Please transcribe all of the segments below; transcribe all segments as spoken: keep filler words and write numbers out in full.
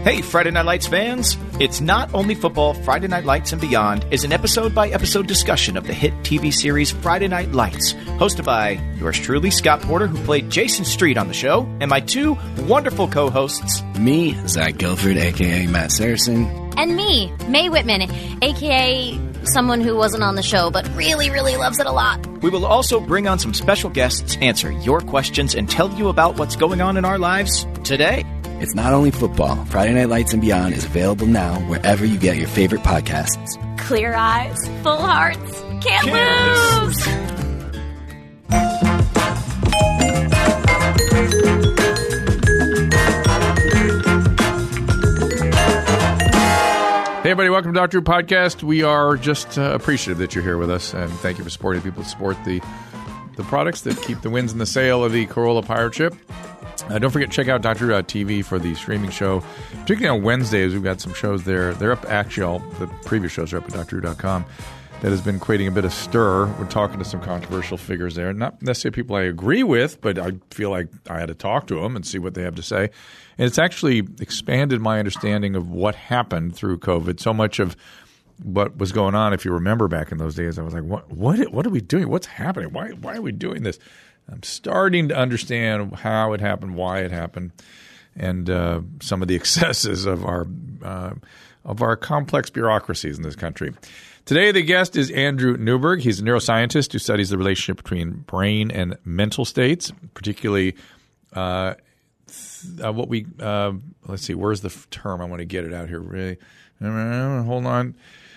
Hey, Friday Night Lights fans! It's Not Only Football. Friday Night Lights and Beyond is an episode-by-episode discussion of the hit T V series Friday Night Lights, hosted by yours truly, Scott Porter, who played Jason Street on the show, and my two wonderful co-hosts. Me, Zach Guilford, a k a. Matt Saracen. And me, Mae Whitman, a k a someone who wasn't on the show, but really, really loves it a lot. We will also bring on some special guests, answer your questions, and tell you about what's going on in our lives today. It's Not Only Football. Friday Night Lights and Beyond is available now wherever you get your favorite podcasts. Clear eyes, full hearts, can't Can't lose! Hey, everybody, welcome to Doctor Who Podcast. We are just uh, appreciative that you're here with us, and thank you for supporting people that support the, the products that keep the winds in the sail of the Corolla pirate ship. Uh, don't forget to check out Doctor Who dot T V for the streaming show, particularly on Wednesdays. We've got some shows there. They're up, actually, all the previous shows are up at Doctor Who dot com. That has been creating a bit of stir. We're talking to some controversial figures there. Not necessarily people I agree with, but I feel like I had to talk to them and see what they have to say. And it's actually expanded my understanding of what happened through COVID. So much of what was going on, if you remember back in those days, I was like, what what, what are we doing? What's happening? Why, why are we doing this? I'm starting to understand how it happened, why it happened, and uh, some of the excesses of our uh, of our complex bureaucracies in this country. Today, the guest is Andrew Newberg. He's a neuroscientist who studies the relationship between brain and mental states, particularly uh, th- uh, what we uh, – let's see, where's the f- term? I want to get it out here. Really, hold on.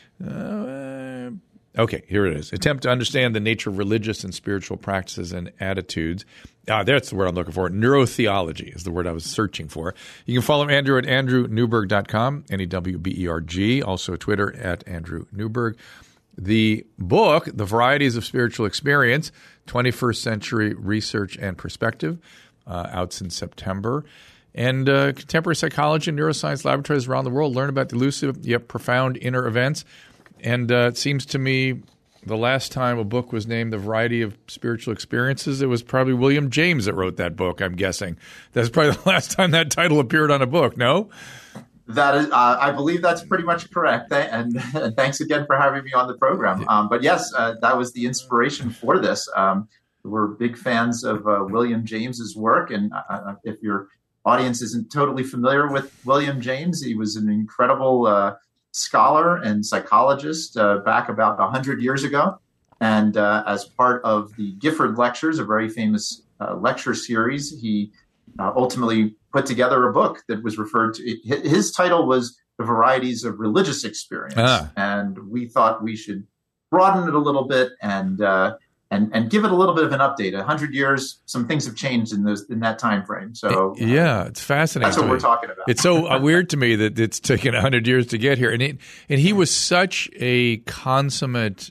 Uh, okay, here it is. Attempt to understand the nature of religious and spiritual practices and attitudes. Ah, that's the word I'm looking for. Neurotheology is the word I was searching for. You can follow Andrew at andrew newberg dot com, N E W B E R G. Also Twitter at Andrew Newberg. The book, The Varieties of Spiritual Experience, twenty-first Century Research and Perspective, uh, out since September. And uh, contemporary psychology and neuroscience laboratories around the world learn about the elusive yet profound inner events. And uh, it seems to me the last time a book was named The Variety of Spiritual Experiences, it was probably William James that wrote that book, I'm guessing. That's probably the last time that title appeared on a book, no? That is, uh, I believe that's pretty much correct. And, and thanks again for having me on the program. Um, but yes, uh, that was the inspiration for this. Um, we're big fans of uh, William James's work. And uh, if your audience isn't totally familiar with William James, he was an incredible uh scholar and psychologist uh, back about one hundred years ago. And uh, as part of the Gifford Lectures, a very famous uh, lecture series, he uh, ultimately put together a book that was referred to, his title was The Varieties of Religious Experience. Ah. And we thought we should broaden it a little bit and uh, and and give it a little bit of an update. A hundred years, some things have changed in those in that time frame. So yeah, it's fascinating. That's what we're talking about. It's so uh, weird to me that it's taken a hundred years to get here, and it, and he was such a consummate.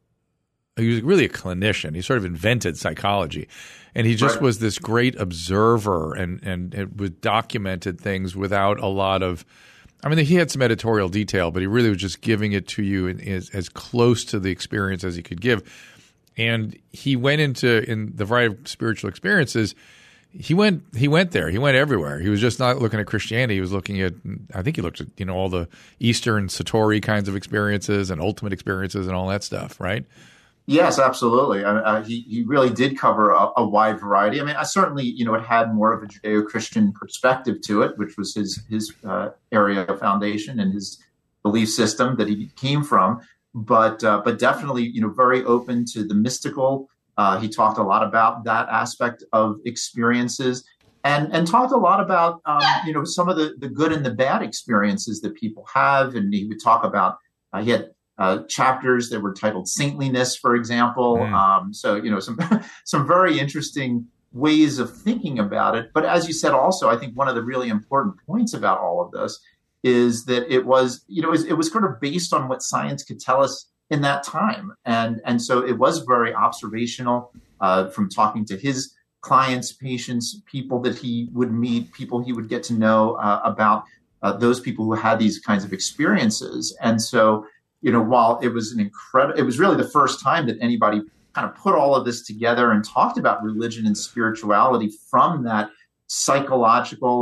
He was really a clinician. He sort of invented psychology, and he just right. was this great observer, and and it was documented things without a lot of. I mean, he had some editorial detail, but he really was just giving it to you in, as as close to the experience as he could give. And he went into in the variety of spiritual experiences. He went he went there. He went everywhere. He was just not looking at Christianity. He was looking at I think he looked at you know all the Eastern Satori kinds of experiences and ultimate experiences and all that stuff, right? Yes, absolutely. I mean, uh, he he really did cover a, a wide variety. I mean, I certainly you know it had more of a Judeo-Christian perspective to it, which was his his uh, area of foundation and his belief system that he came from. But uh, but definitely, you know, very open to the mystical. Uh, he talked a lot about that aspect of experiences, and and talked a lot about um, you know some of the, the good and the bad experiences that people have. And he would talk about uh, he had uh, chapters that were titled Saintliness, for example. Mm. Um, so you know some some very interesting ways of thinking about it. But as you said, also, I think one of the really important points about all of this is that it was, you know, it was, it was sort of based on what science could tell us in that time. And, and so it was very observational uh, from talking to his clients, patients, people that he would meet, people he would get to know uh, about uh, those people who had these kinds of experiences. And so, you know, while it was an incredible, it was really the first time that anybody kind of put all of this together and talked about religion and spirituality from that psychological and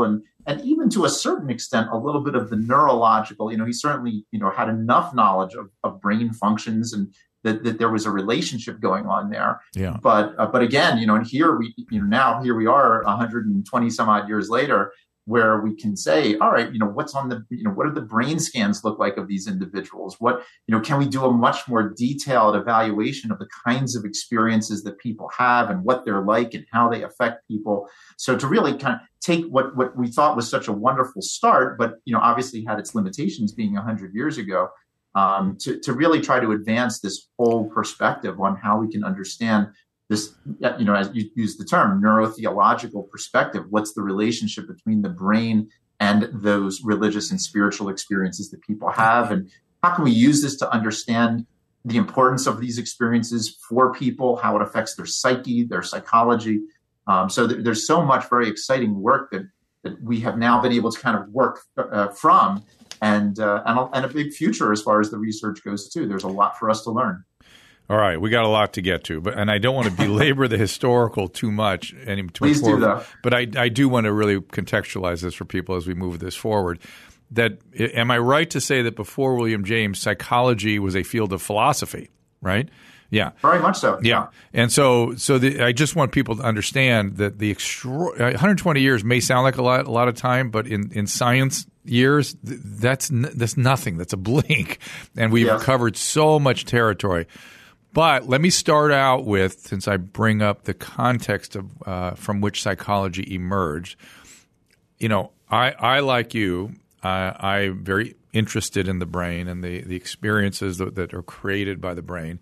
and even to a certain extent, a little bit of the neurological. You know, he certainly, you know, had enough knowledge of, of brain functions and that, that there was a relationship going on there. Yeah. But uh, but again, you know, and here we, you know, now here we are one hundred twenty some odd years later, where we can say, all right, you know, what's on the, you know, what do the brain scans look like of these individuals? What, you know, can we do a much more detailed evaluation of the kinds of experiences that people have and what they're like and how they affect people? So to really kind of take what, what we thought was such a wonderful start, but, you know, obviously had its limitations being one hundred years ago, um, to, to really try to advance this whole perspective on how we can understand this, you know, as you use the term, neurotheological perspective. What's the relationship between the brain and those religious and spiritual experiences that people have? And how can we use this to understand the importance of these experiences for people, how it affects their psyche, their psychology? Um, so th- there's so much very exciting work that, that we have now been able to kind of work uh, from, and, uh, and, a, and a big future as far as the research goes too. There's a lot for us to learn. All right, we got a lot to get to, but and I don't want to belabor the historical too much. Any too Please much do that. But I, I do want to really contextualize this for people as we move this forward. That am I right to say that before William James, psychology was a field of philosophy, right? Yeah, very much so. Yeah, and so so the, I just want people to understand that the extra, one hundred twenty years may sound like a lot a lot of time, but in, in science years, that's that's nothing. That's a blink, and we've yes. covered so much territory. But let me start out with, since I bring up the context of uh, from which psychology emerged. You know, I, I like you, uh, I'm very interested in the brain and the, the experiences that, that are created by the brain.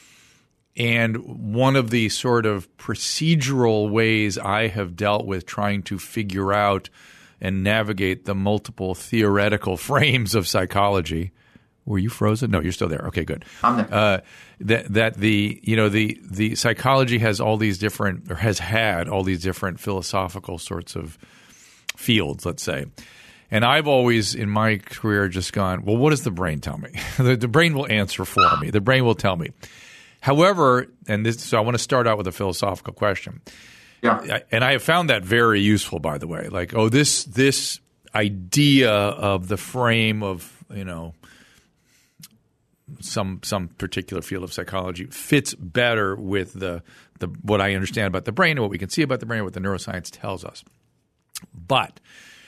And one of the sort of procedural ways I have dealt with trying to figure out and navigate the multiple theoretical frames of psychology. Were you frozen? No, you're still there. Okay, good. I'm there. Uh, that that the you know the the psychology has all these different or has had all these different philosophical sorts of fields, let's say. And I've always in my career just gone, well, what does the brain tell me? the, the brain will answer for me. The brain will tell me. However, and this so I want to start out with a philosophical question. Yeah. And I have found that very useful, by the way. Like, oh, this this idea of the frame of, you know, some some particular field of psychology fits better with the the what I understand about the brain and what we can see about the brain and what the neuroscience tells us. But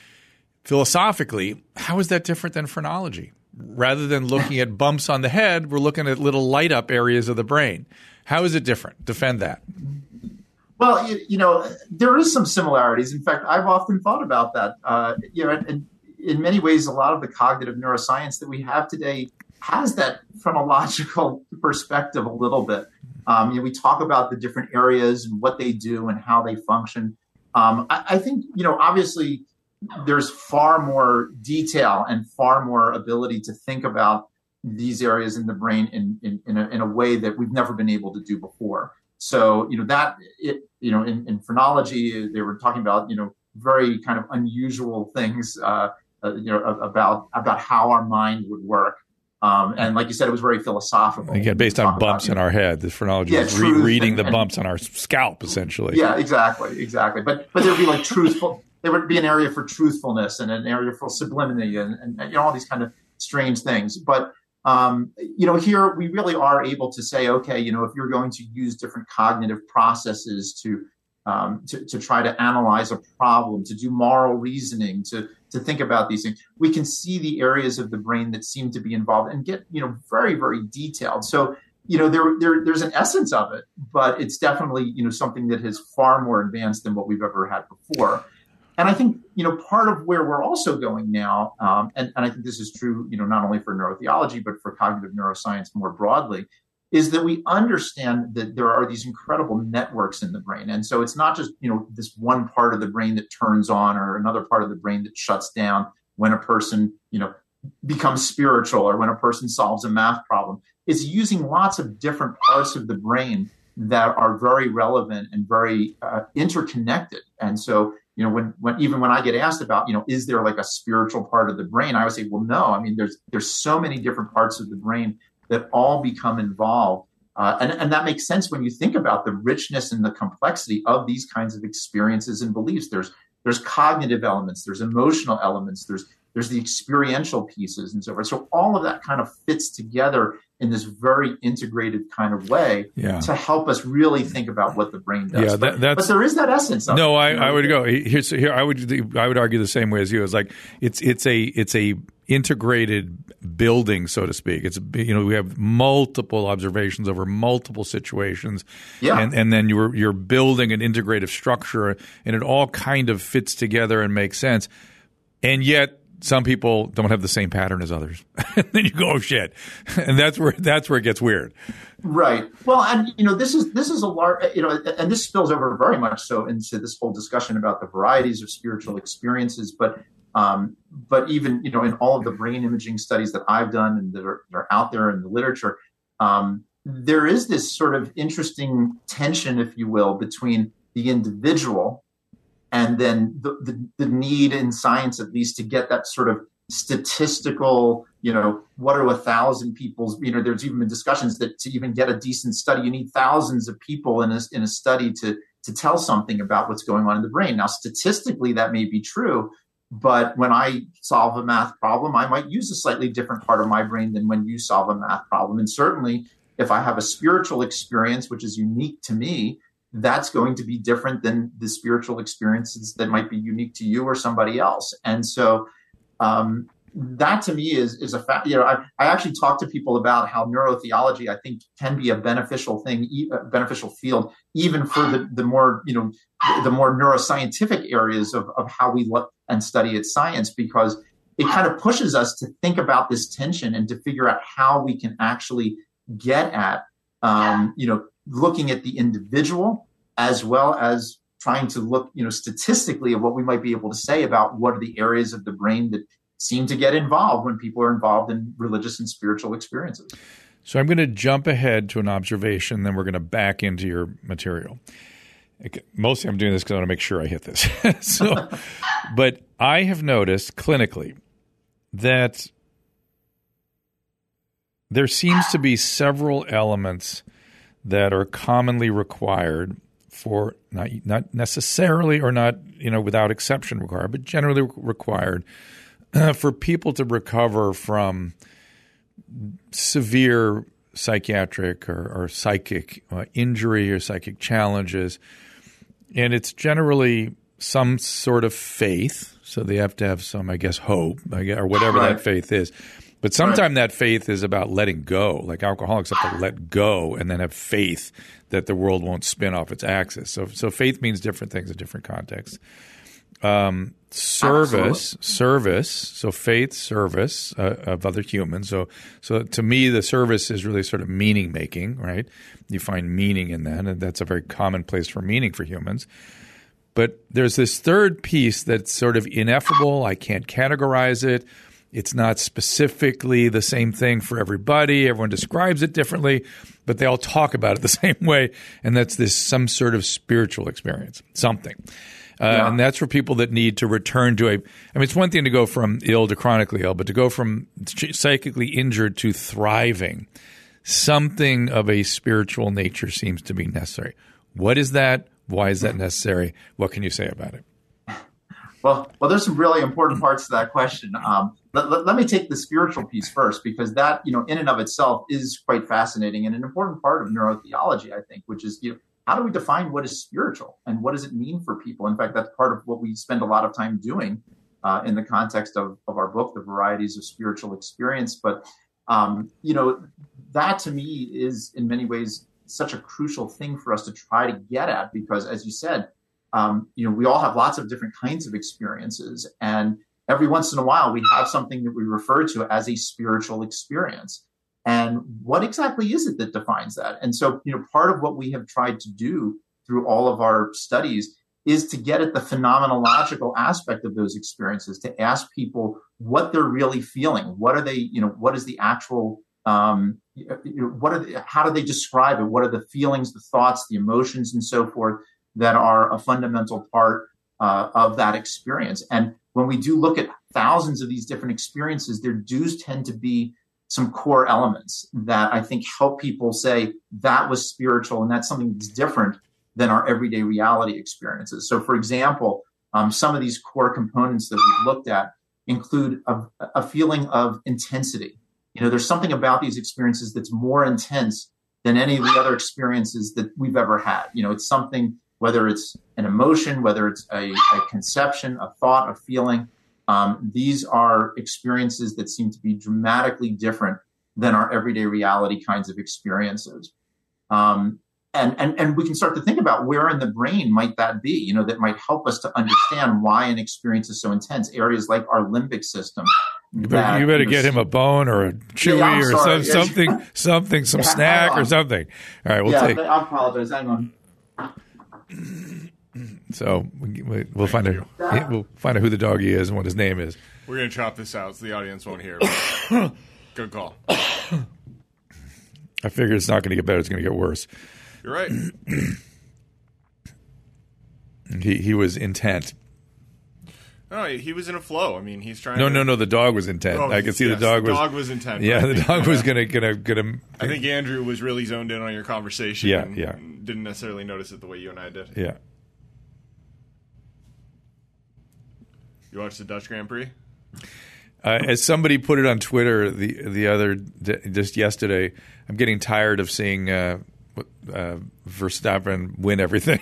philosophically, how is that different than phrenology? Rather than looking at bumps on the head, we're looking at little light up areas of the brain. How is it different? Defend that. Well, you, you know, there is some similarities. In fact, I've often thought about that. Uh, you know, and, and in many ways, a lot of the cognitive neuroscience that we have today has that phrenological perspective a little bit. Um, you know, we talk about the different areas and what they do and how they function. Um, I, I think, you know, obviously there's far more detail and far more ability to think about these areas in the brain in, in, in, a, in a way that we've never been able to do before. So, you know, that, it, you know, in, in phrenology, they were talking about, you know, very kind of unusual things, uh, uh, you know, about, about how our mind would work. Um, and like you said, it was very philosophical. Again, based on bumps about, in know, our head. The phrenology yeah, is re- reading and, the and, bumps on our scalp, essentially. Yeah, exactly, exactly. But but there'd be like truthful. There would be an area for truthfulness and an area for sublimity and, and, and you know all these kind of strange things. But um, you know, here we really are able to say, okay, you know, if you're going to use different cognitive processes to um, to, to try to analyze a problem, to do moral reasoning, to to think about these things, we can see the areas of the brain that seem to be involved and get, you know, very, very detailed. So, you know, there, there there's an essence of it, but it's definitely, you know, something that is far more advanced than what we've ever had before. And I think, you know, part of where we're also going now, um, and, and I think this is true, you know, not only for neurotheology, but for cognitive neuroscience more broadly, is that we understand that there are these incredible networks in the brain. And so it's not just, you know, this one part of the brain that turns on or another part of the brain that shuts down when a person, you know, becomes spiritual or when a person solves a math problem. It's using lots of different parts of the brain that are very relevant and very uh, interconnected. And so, you know, when, when even when I get asked about, you know, is there like a spiritual part of the brain? I would say, well, no. I mean, there's there's so many different parts of the brain that all become involved. Uh, and, and that makes sense when you think about the richness and the complexity of these kinds of experiences and beliefs. There's there's cognitive elements, there's emotional elements, there's there's the experiential pieces and so forth. So all of that kind of fits together in this very integrated kind of way yeah. to help us really think about what the brain does. Yeah, that, that's, but, but there is that essence of no, it. I, You know? I would go here's here. I would I would argue the same way as you. It's like it's it's a it's a integrated building, so to speak. It's you know we have multiple observations over multiple situations, yeah. and and then you're you're building an integrative structure, and it all kind of fits together and makes sense, and yet. Some people don't have the same pattern as others. And then you go, oh shit, and that's where that's where it gets weird. Right. Well, and you know, this is this is a large, you know, and this spills over very much so into this whole discussion about the varieties of spiritual experiences. But um, but even you know, in all of the brain imaging studies that I've done and that are, that are out there in the literature, um, there is this sort of interesting tension, if you will, between the individual. And then the, the, the need in science, at least, to get that sort of statistical, you know, what are a thousand people's, you know, there's even been discussions that to even get a decent study, you need thousands of people in a, in a study to, to tell something about what's going on in the brain. Now, statistically, that may be true, but when I solve a math problem, I might use a slightly different part of my brain than when you solve a math problem. And certainly, if I have a spiritual experience, which is unique to me, that's going to be different than the spiritual experiences that might be unique to you or somebody else. And so um, that to me is is a fact. You know, I, I actually talk to people about how neurotheology, I think, can be a beneficial thing, a beneficial field, even for the, the more, you know, the more neuroscientific areas of, of how we look and study its science, because it kind of pushes us to think about this tension and to figure out how we can actually get at, um, you know, looking at the individual as well as trying to look, you know, statistically at what we might be able to say about what are the areas of the brain that seem to get involved when people are involved in religious and spiritual experiences. So I'm going to jump ahead to an observation, then we're going to back into your material. Mostly I'm doing this because I want to make sure I hit this. so, but I have noticed clinically that there seems to be several elements that are commonly required for not not necessarily or not you know without exception required, but generally required uh, for people to recover from severe psychiatric or, or psychic uh, injury or psychic challenges, and it's generally some sort of faith. So they have to have some, I guess, hope or whatever right. that faith is. But sometimes right. that faith is about letting go. Like alcoholics have to let go and then have faith that the world won't spin off its axis. So, so faith means different things in different contexts. Um, service, Absolutely. service. So faith, service uh, of other humans. So, so to me, the service is really sort of meaning making, right? You find meaning in that, and that's a very common place for meaning for humans. But there's this third piece that's sort of ineffable. I can't categorize it. It's not specifically the same thing for everybody. Everyone describes it differently, but they all talk about it the same way, and that's this some sort of spiritual experience, something. Uh, yeah. And that's for people that need to return to a – I mean, it's one thing to go from ill to chronically ill, but to go from psychically injured to thriving, something of a spiritual nature seems to be necessary. What is that? Why is that necessary? What can you say about it? Well, well, there's some really important parts to that question. Um, let, let, let me take the spiritual piece first, because that, you know, in and of itself is quite fascinating and an important part of neurotheology, I think, which is, you know, how do we define what is spiritual and what does it mean for people? In fact, that's part of what we spend a lot of time doing uh, in the context of, of our book, The Varieties of Spiritual Experience. But, um, you know, that to me is in many ways such a crucial thing for us to try to get at, because as you said, Um, you know, we all have lots of different kinds of experiences, and every once in a while we have something that we refer to as a spiritual experience. And what exactly is it that defines that? And so, you know, part of what we have tried to do through all of our studies is to get at the phenomenological aspect of those experiences, to ask people what they're really feeling. What are they, you know, what is the actual, um, you know, what are they, how do they describe it? What are the feelings, the thoughts, the emotions, and so forth that are a fundamental part uh, of that experience? And when we do look at thousands of these different experiences, there do tend to be some core elements that I think help people say that was spiritual and that's something that's different than our everyday reality experiences. So, for example, Um, some of these core components that we've looked at include a, a feeling of intensity. You know, there's something about these experiences that's more intense than any of the other experiences that we've ever had. You know, it's something, whether it's an emotion, whether it's a, a conception, a thought, a feeling. Um, these are experiences that seem to be dramatically different than our everyday reality kinds of experiences. Um, and, and, and we can start to think about where in the brain might that be, you know, that might help us to understand why an experience is so intense. Areas like our limbic system. You better, that, you better you know, get him a bone or a chewy yeah, or some, something, something, some yeah, snack or something. All right, we'll yeah, take. I apologize. Hang on. So we, we'll find out. We'll find out who the doggy is and what his name is. We're gonna chop this out so the audience won't hear. Good call. I figure it's not going to get better; it's going to get worse. You're right. he he was intent. No, he was in a flow. I mean, he's trying. No, to... no, no. The dog was intent. Oh, I could see yes, the dog the was. Dog was intent. Yeah, the think, dog yeah. was gonna gonna gonna. I think Andrew was really zoned in on your conversation. Yeah, and yeah. Didn't necessarily notice it the way you and I did. Yeah. You watched the Dutch Grand Prix? Uh, as somebody put it on Twitter the the other just yesterday, I'm getting tired of seeing uh, uh, Verstappen win everything.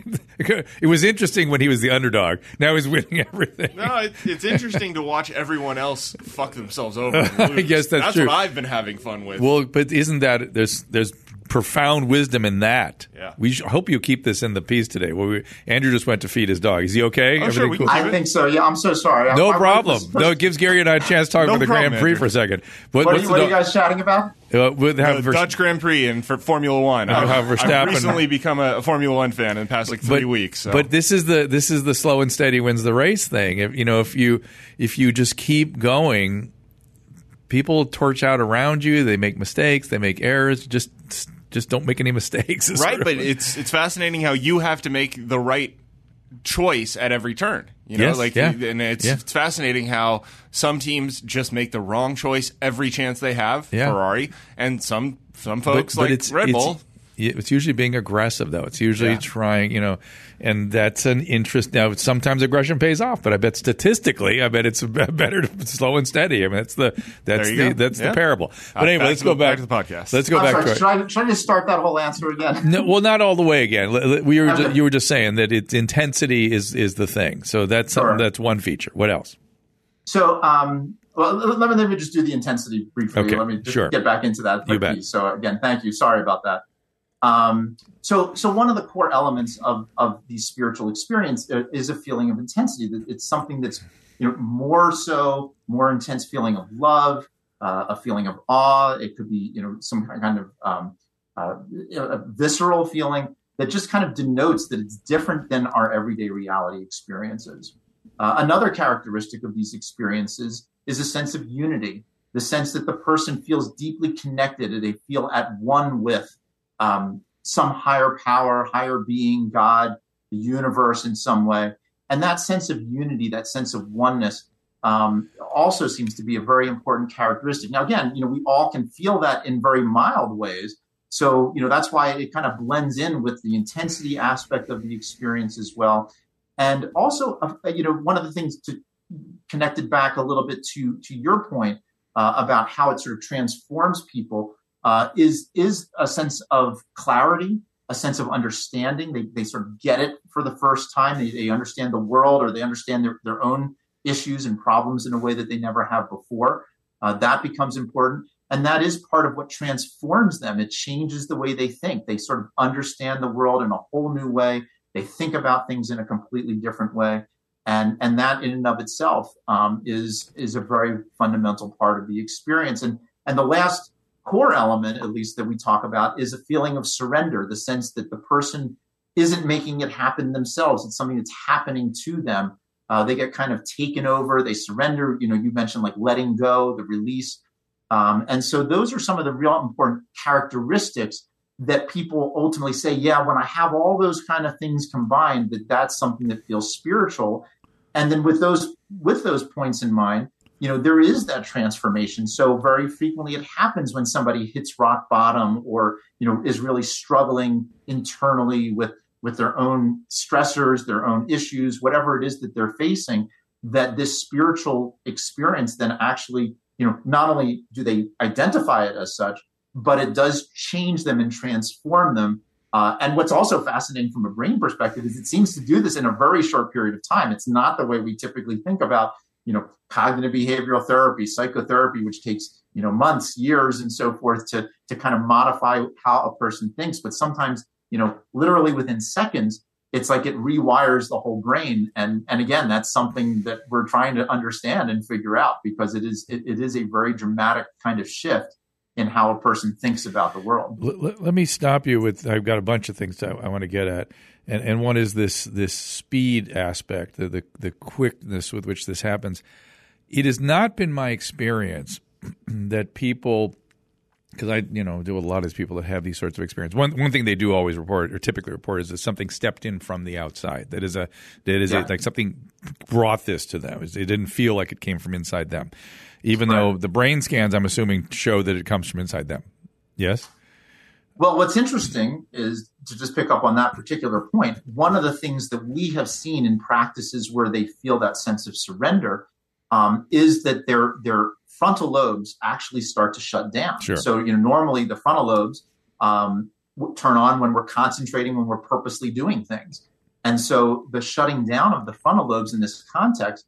It was interesting when he was the underdog. Now he's winning everything. No, it, it's interesting to watch everyone else fuck themselves over. And lose. I guess that's, that's true. what I've been having fun with. Well, but isn't that there's there's profound wisdom in that? Yeah. We sh- hope you keep this in the piece today. Well, we, Andrew just went to feed his dog. Is he okay? Oh, sure, we cool? I think so. Yeah, I'm so sorry. No I, problem. I No, it gives Gary and I a chance to talk no about the problem, Grand Prix Andrew. for a second. What, what, are what's you, the what do- are you guys chatting about? Uh, we'll have the Vers- Dutch Grand Prix and for Formula One. I'll I've, have Verstappen. I've recently become a, a Formula One fan in the past like three but, weeks. So. But this is the this is the slow and steady wins the race thing. If you know if you if you just keep going, people torch out around you. They make mistakes. They make errors. Just just don't make any mistakes. Right, but it's it's fascinating how you have to make the right choice at every turn. You know, yes, like yeah. and it's, yeah. it's fascinating how some teams just make the wrong choice every chance they have, yeah. Ferrari, and some some folks but, but like it's, Red it's, Bull. It's usually being aggressive, though. It's usually Yeah. trying, you know, and that's an interest. Now, sometimes aggression pays off, but I bet statistically, I bet it's better to slow and steady. I mean, that's the that's There the you go. that's Yeah. the parable. But Uh, anyway, back let's to go the- back, back to the podcast. Let's go I'm back sorry, to it. should, I, should I just start that whole answer again? No, well, not all the way again. L- l- We were Okay. just, you were just saying that it's intensity is is the thing. So that's Sure. that's one feature. What else? So, um, well, let me, let me just do the intensity briefly. Okay, Let me just sure. get back into that. You bet. piece. So again, thank you. Sorry about that. Um, so, so one of the core elements of, of the spiritual experience is a feeling of intensity. It's something that's, you know, more so, more intense feeling of love, uh, a feeling of awe. It could be, you know, some kind of um, uh, a visceral feeling that just kind of denotes that it's different than our everyday reality experiences. Uh, another characteristic of these experiences is a sense of unity, the sense that the person feels deeply connected and they feel at one with um, some higher power, higher being, God, the universe in some way. And that sense of unity, that sense of oneness um, also seems to be a very important characteristic. Now, again, you know, we all can feel that in very mild ways. So, you know, that's why it kind of blends in with the intensity aspect of the experience as well. And also, uh, you know, one of the things to connected back a little bit to to your point uh, about how it sort of transforms people uh, is is a sense of clarity, a sense of understanding. They they sort of get it for the first time. They, they understand the world, or they understand their, their own issues and problems in a way that they never have before. Uh, that becomes important. And that is part of what transforms them. It changes the way they think. They sort of understand the world in a whole new way. They think about things in a completely different way. And, and that in and of itself um, is, is a very fundamental part of the experience. And, and the last core element, at least that we talk about, is a feeling of surrender, the sense that the person isn't making it happen themselves. It's something that's happening to them. Uh, they get kind of taken over. They surrender. You know, you mentioned like letting go, the release. Um, and so those are some of the real important characteristics that people ultimately say, yeah, when I have all those kind of things combined, that that's something that feels spiritual. And then with those with those points in mind, you know, there is that transformation. So very frequently it happens when somebody hits rock bottom or, you know, is really struggling internally with with their own stressors, their own issues, whatever it is that they're facing, that this spiritual experience then actually, you know, not only do they identify it as such, but it does change them and transform them. Uh, and what's also fascinating from a brain perspective is it seems to do this in a very short period of time. It's not the way we typically think about, you know, cognitive behavioral therapy, psychotherapy, which takes, you know, months, years, and so forth to, to kind of modify how a person thinks. But sometimes, you know, literally within seconds, it's like it rewires the whole brain. And, and again, that's something that we're trying to understand and figure out, because it is, it, it is a very dramatic kind of shift in how a person thinks about the world. Let, let me stop you with, I've got a bunch of things I, I want to get at. And, and one is this, this speed aspect, the, the, the quickness with which this happens. It has not been my experience that people, because I, you know, do a lot of these people that have these sorts of experience. One one thing they do always report, or typically report, is that something stepped in from the outside. That is a that is yeah. a, like something brought this to them. It didn't feel like it came from inside them, even right. though the brain scans, I'm assuming, show that it comes from inside them. Yes. Well, what's interesting is, to just pick up on that particular point, one of the things that we have seen in practices where they feel that sense of surrender um, is that their their frontal lobes actually start to shut down. Sure. So, you know, normally the frontal lobes um, turn on when we're concentrating, when we're purposely doing things. And so the shutting down of the frontal lobes in this context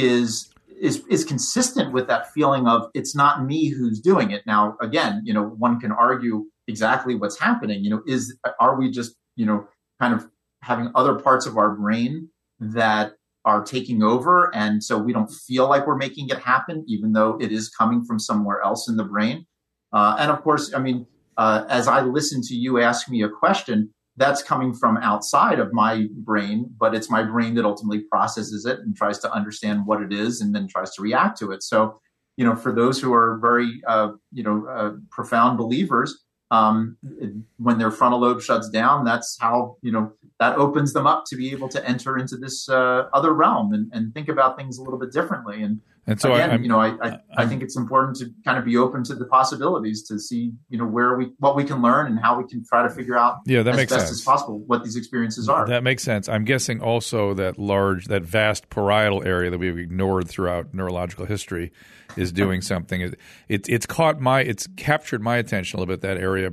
is is is consistent with that feeling of it's not me who's doing it. Now, again, you know, one can argue exactly what's happening. You know, is are we just, you know, kind of having other parts of our brain that are taking over, and so we don't feel like we're making it happen, even though it is coming from somewhere else in the brain. Uh, and of course, I mean, uh, as I listen to you ask me a question, that's coming from outside of my brain, but it's my brain that ultimately processes it and tries to understand what it is and then tries to react to it. So, you know, for those who are very, uh, you know, uh, profound believers, um, when their frontal lobe shuts down, that's how, you know, that opens them up to be able to enter into this uh, other realm and, and think about things a little bit differently. And, and so again, I'm, you know, I, I, I think it's important to kind of be open to the possibilities to see, you know, where we, what we can learn and how we can try to figure out yeah, that as makes best sense. as possible what these experiences are. That makes sense. I'm guessing also that large, that vast parietal area that we've ignored throughout neurological history is doing something. It, it, it's caught my, it's captured my attention a little bit, that area,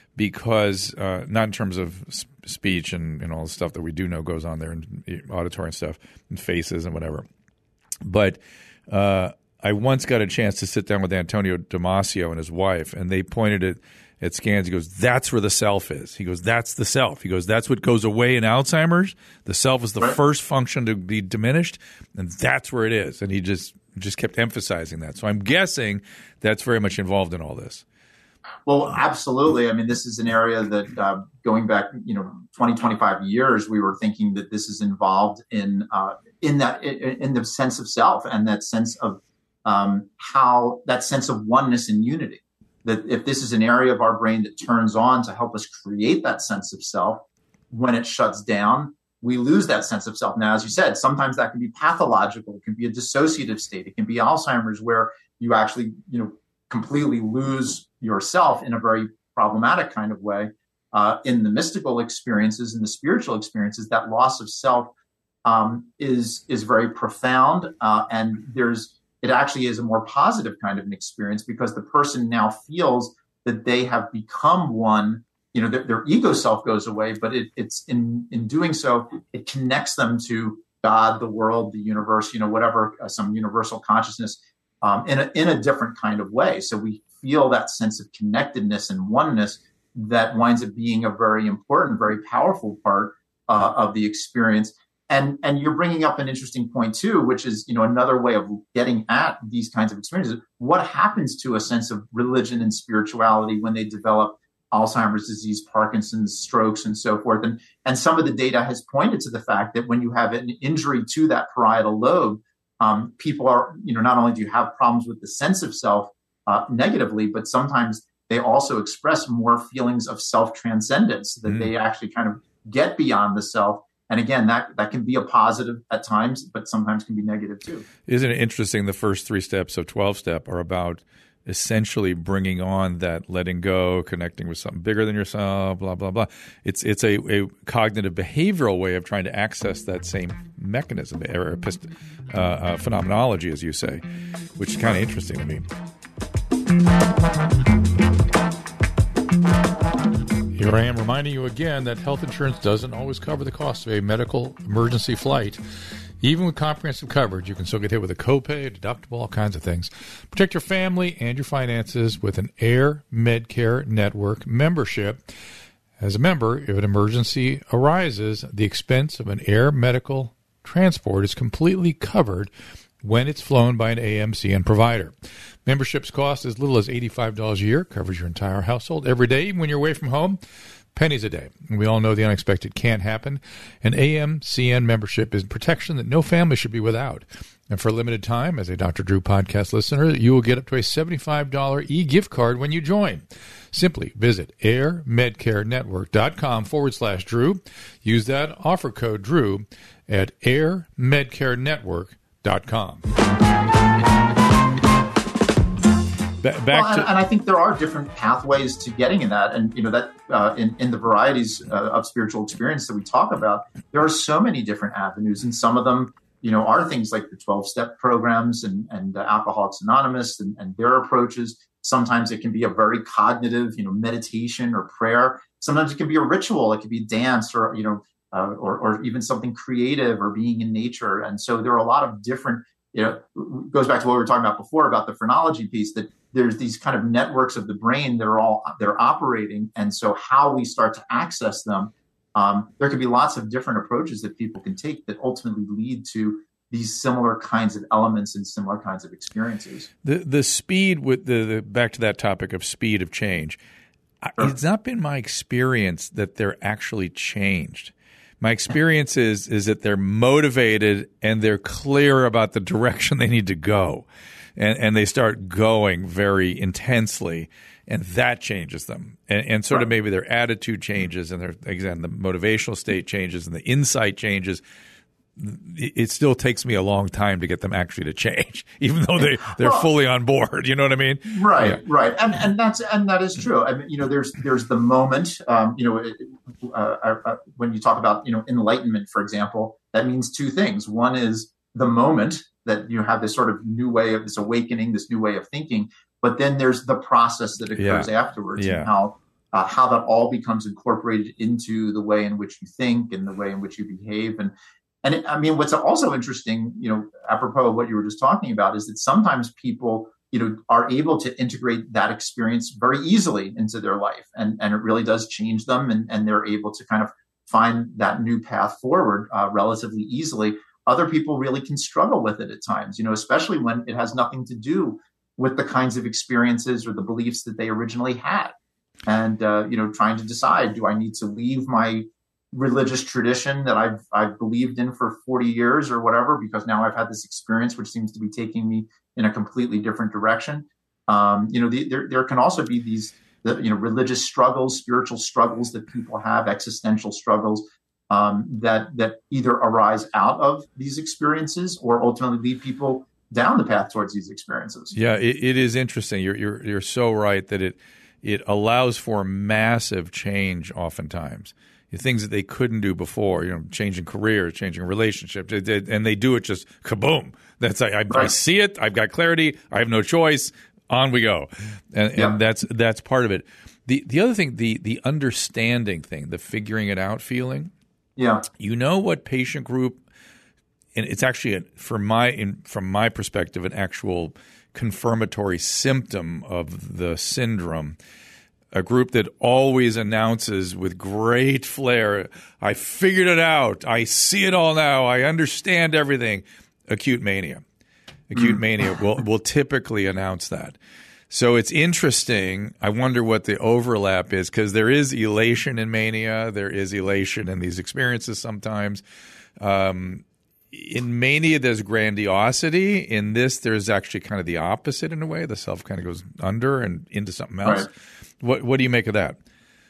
because uh, not in terms of sp- speech and, and all the stuff that we do know goes on there, and auditory and stuff, and faces and whatever. But uh, I once got a chance to sit down with Antonio Damasio and his wife, and they pointed at, at scans. He goes, that's where the self is. He goes, that's the self. He goes, that's what goes away in Alzheimer's. The self is the right. first function to be diminished, and that's where it is. And he just just kept emphasizing that. So I'm guessing that's very much involved in all this. Well, absolutely. I mean, this is an area that uh, going back, you know, twenty, twenty-five years, we were thinking that this is involved in uh, in that in, in the sense of self and that sense of um, how that sense of oneness and unity. That if this is an area of our brain that turns on to help us create that sense of self, when it shuts down, we lose that sense of self. Now, as you said, sometimes that can be pathological. It can be a dissociative state. It can be Alzheimer's, where you actually, you know, completely lose yourself in a very problematic kind of way. Uh, in the mystical experiences and the spiritual experiences, that loss of self um, is is very profound, uh, and there's it actually is a more positive kind of an experience, because the person now feels that they have become one. You know, their, their ego self goes away, but it, it's in in doing so, it connects them to God, the world, the universe, you know, whatever, uh, some universal consciousness. Um, in a in a different kind of way. So we feel that sense of connectedness and oneness that winds up being a very important, very powerful part uh, of the experience. And and you're bringing up an interesting point too, which is, you know, another way of getting at these kinds of experiences. What happens to a sense of religion and spirituality when they develop Alzheimer's disease, Parkinson's, strokes, and so forth? And and some of the data has pointed to the fact that when you have an injury to that parietal lobe, Um, people are, you know, not only do you have problems with the sense of self uh, negatively, but sometimes they also express more feelings of self-transcendence, that mm. they actually kind of get beyond the self. And again, that, that can be a positive at times, but sometimes can be negative too. Isn't it interesting? The first three steps of twelve-step are about essentially bringing on that letting go, connecting with something bigger than yourself, blah, blah, blah. It's it's a, a cognitive behavioral way of trying to access that same mechanism, or uh, uh, phenomenology, as you say, which is kind of interesting to me. Here I am reminding you again that health insurance doesn't always cover the cost of a medical emergency flight. Even with comprehensive coverage, you can still get hit with a copay, a deductible, all kinds of things. Protect your family and your finances with an Air Medcare Network membership. As a member, if an emergency arises, the expense of an air medical transport is completely covered when it's flown by an A M C N provider. Memberships cost as little as eighty-five dollars a year, covers your entire household every day, even when you're away from home. Pennies a day. And we all know the unexpected can't happen. An A M C N membership is protection that no family should be without. And for a limited time, as a Doctor Drew podcast listener, you will get up to a seventy-five dollars e-gift card when you join. Simply visit airmedcarenetwork.com forward slash Drew. Use that offer code Drew at airmedcarenetwork dot com. Back well, to, and, and I think there are different pathways to getting in that, and you know that uh, in in the varieties uh, of spiritual experience that we talk about, there are so many different avenues, and some of them, you know, are things like the twelve-step programs and and uh, Alcoholics Anonymous and, and their approaches. Sometimes it can be a very cognitive, you know, meditation or prayer. Sometimes it can be a ritual. It could be dance, or you know, uh, or or even something creative, or being in nature. And so there are a lot of different. You know, it goes back to what we were talking about before about the phrenology piece, that there's these kind of networks of the brain that are all they're operating. And so how we start to access them, um, there could be lots of different approaches that people can take that ultimately lead to these similar kinds of elements and similar kinds of experiences. The the speed with the, the back to that topic of speed of change, sure. It's not been my experience that they're actually changed. My experience is is that they're motivated and they're clear about the direction they need to go, and and they start going very intensely, and that changes them, and, and sort right. of maybe their attitude changes, and their again the motivational state changes, and the insight changes. It still takes me a long time to get them actually to change, even though they they're well, fully on board. You know what I mean? Right, yeah. right, and and that's and that is true. I mean, you know, there's there's the moment. Um, you know, uh, uh, when you talk about you know enlightenment, for example, that means two things. One is the moment that you have this sort of new way of this awakening, this new way of thinking. But then there's the process that occurs yeah. afterwards, yeah. and how uh, how that all becomes incorporated into the way in which you think and the way in which you behave. And And it, I mean, what's also interesting, you know, apropos of what you were just talking about, is that sometimes people, you know, are able to integrate that experience very easily into their life, and and it really does change them, and and they're able to kind of find that new path forward uh, relatively easily. Other people really can struggle with it at times, you know, especially when it has nothing to do with the kinds of experiences or the beliefs that they originally had, and uh, you know, trying to decide, do I need to leave my religious tradition that I've I've believed in for forty years or whatever, because now I've had this experience which seems to be taking me in a completely different direction. Um, you know, the, there there can also be these the, you know religious struggles, spiritual struggles that people have, existential struggles um, that that either arise out of these experiences or ultimately lead people down the path towards these experiences. Yeah, it, it is interesting. You're you're you're so right that it it allows for massive change oftentimes. Things that they couldn't do before, you know, changing careers, changing relationships, and they do it just kaboom. That's I, I, I see it. I've got clarity. I have no choice. On we go, and, yeah. and that's that's part of it. The the other thing, the the understanding thing, the figuring it out feeling. Yeah, you know what patient group, and it's actually a, from my in, from my perspective, an actual confirmatory symptom of the syndrome. A group that always announces with great flair, I figured it out. I see it all now. I understand everything. Acute mania. Acute mania will, will typically announce that. So it's interesting. I wonder what the overlap is, because there is elation in mania. There is elation in these experiences sometimes. Um, in mania, there's grandiosity. In this, there's actually kind of the opposite in a way. The self kind of goes under and into something else. Right. What what do you make of that?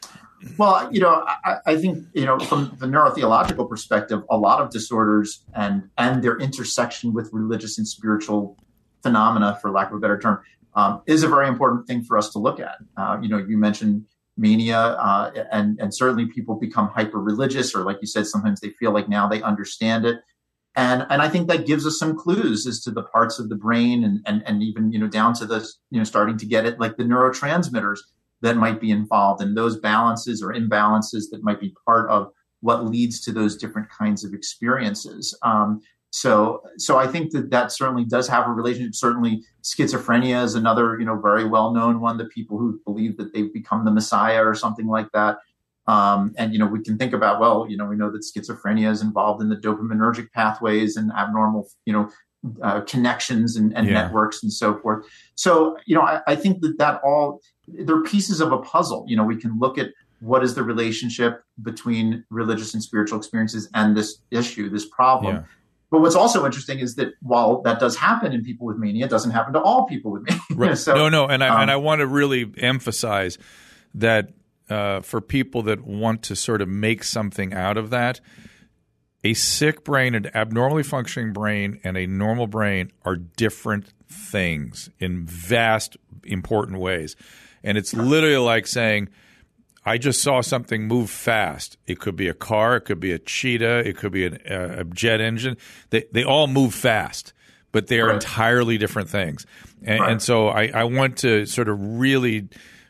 Well, you know, I, I think, you know, from the neurotheological perspective, a lot of disorders and and their intersection with religious and spiritual phenomena, for lack of a better term, um, is a very important thing for us to look at. Uh, you know, you mentioned mania, uh, and and certainly people become hyper religious, or like you said, sometimes they feel like now they understand it. And and I think that gives us some clues as to the parts of the brain and, and, and even, you know, down to the, you know, starting to get it, like the neurotransmitters that might be involved, and those balances or imbalances that might be part of what leads to those different kinds of experiences. Um, so so I think that that certainly does have a relationship. Certainly schizophrenia is another, you know, very well-known one, that people who believe that they've become the Messiah or something like that. Um, and, you know, we can think about, well, you know, we know that schizophrenia is involved in the dopaminergic pathways and abnormal, you know, uh, connections and, and yeah. networks and so forth. So, you know, I, I think that that all, they're pieces of a puzzle. You know, we can look at what is the relationship between religious and spiritual experiences and this issue, this problem. Yeah. But what's also interesting is that while that does happen in people with mania, it doesn't happen to all people with mania. Right. so, no, no. And I, um, and I want to really emphasize that Uh, for people that want to sort of make something out of that, a sick brain, an abnormally functioning brain, and a normal brain are different things in vast, important ways. And it's literally like saying, I just saw something move fast. It could be a car, it could be a cheetah, it could be an, uh, a jet engine. They they all move fast, but they are right. entirely different things. And, right. and so I, I want to sort of really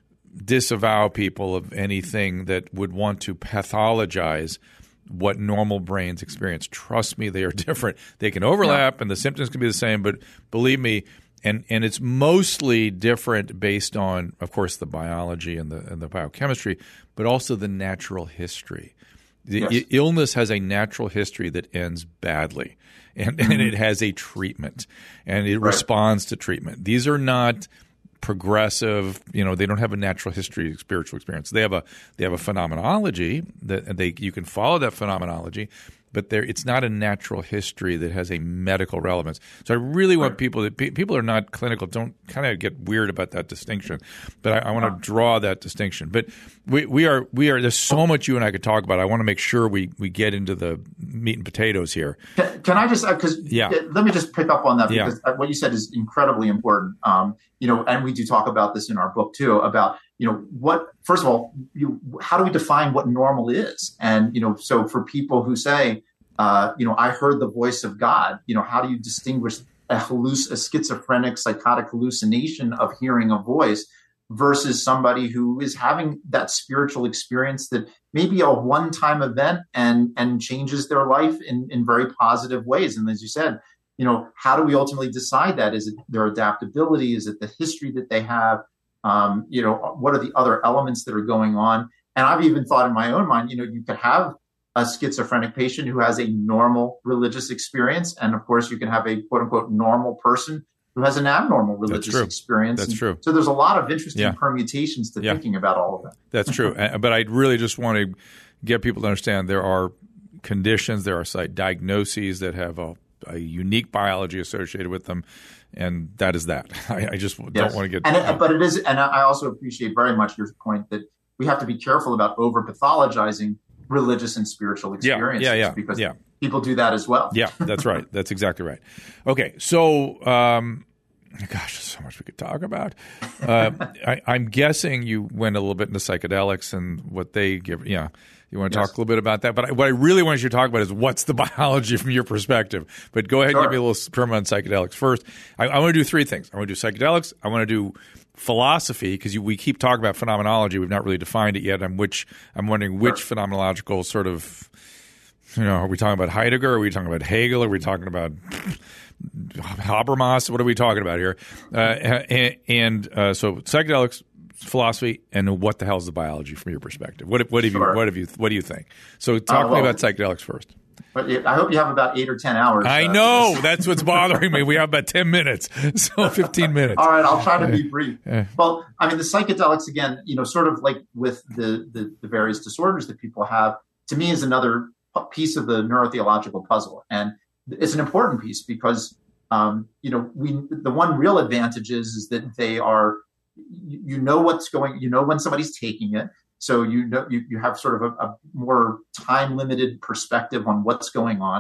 disavow people of anything that would want to pathologize what normal brains experience. Trust me, they are different. They can overlap, yeah. and the symptoms can be the same, but believe me, and and it's mostly different based on, of course, the biology and the and the biochemistry, but also the natural history. The yes. I- illness has a natural history that ends badly, and, mm-hmm. and it has a treatment, and it right. responds to treatment. These are not progressive, you know, they don't have a natural history of spiritual experience. They have a they have a phenomenology that they you can follow that phenomenology, but there it's not a natural history that has a medical relevance. So I really want people that people are not clinical, don't kind of get weird about that distinction. But I, I want to draw that distinction. But we we are we are there's so much you and I could talk about. I want to make sure we we get into the meat and potatoes here. Can, can I just because uh, yeah. let me just pick up on that, because yeah. what you said is incredibly important. Um, you know, and we do talk about this in our book too, about, you know, what, first of all, you, how do we define what normal is? And, you know, so for people who say, uh, you know, I heard the voice of God, you know, how do you distinguish a, halluc- a schizophrenic psychotic hallucination of hearing a voice versus somebody who is having that spiritual experience that may be a one-time event and, and changes their life in, in very positive ways? And as you said, you know, how do we ultimately decide that? Is it their adaptability? Is it the history that they have? Um, you know, what are the other elements that are going on? And I've even thought in my own mind, you know, you could have a schizophrenic patient who has a normal religious experience. And of course, you can have a quote unquote normal person who has an abnormal religious experience. That's and true. So there's a lot of interesting yeah. permutations to yeah. thinking about all of that. That's true. But I really just want to get people to understand there are conditions, there are site diagnoses that have a a unique biology associated with them, and that is that. I, I just don't yes. want to get. And it, but it is, and I also appreciate very much your point that we have to be careful about over pathologizing religious and spiritual experiences, yeah, yeah, yeah, because yeah. people do that as well. Yeah, that's right. That's exactly right. Okay, so um, gosh, there's so much we could talk about. Uh, I, I'm guessing you went a little bit into psychedelics and what they give. Yeah. You want to yes. talk a little bit about that? But what I really want you to talk about is what's the biology from your perspective. But go ahead sure. and give me a little primer on psychedelics. First, I, I want to do three things. I want to do psychedelics. I want to do philosophy, because we keep talking about phenomenology. We've not really defined it yet. I'm, which, I'm wondering which sure. phenomenological sort of, you know, are we talking about Heidegger? Are we talking about Hegel? Are we talking about Habermas? What are we talking about here? Uh, and and uh, so psychedelics, philosophy, and what the hell is the biology from your perspective? What, what have sure. you? What have you? What do you think? So talk uh, to well, me about psychedelics first. But I hope you have about eight or ten hours. I uh, know that's what's bothering me. We have about ten minutes, so fifteen minutes. All right, I'll try to be brief. Well, I mean, the psychedelics again, you know, sort of like with the, the the various disorders that people have, to me is another piece of the neurotheological puzzle, and it's an important piece because um, you know we the one real advantage is is that they are. You know what's going. You know when somebody's taking it, so you know you, you have sort of a, a more time limited perspective on what's going on,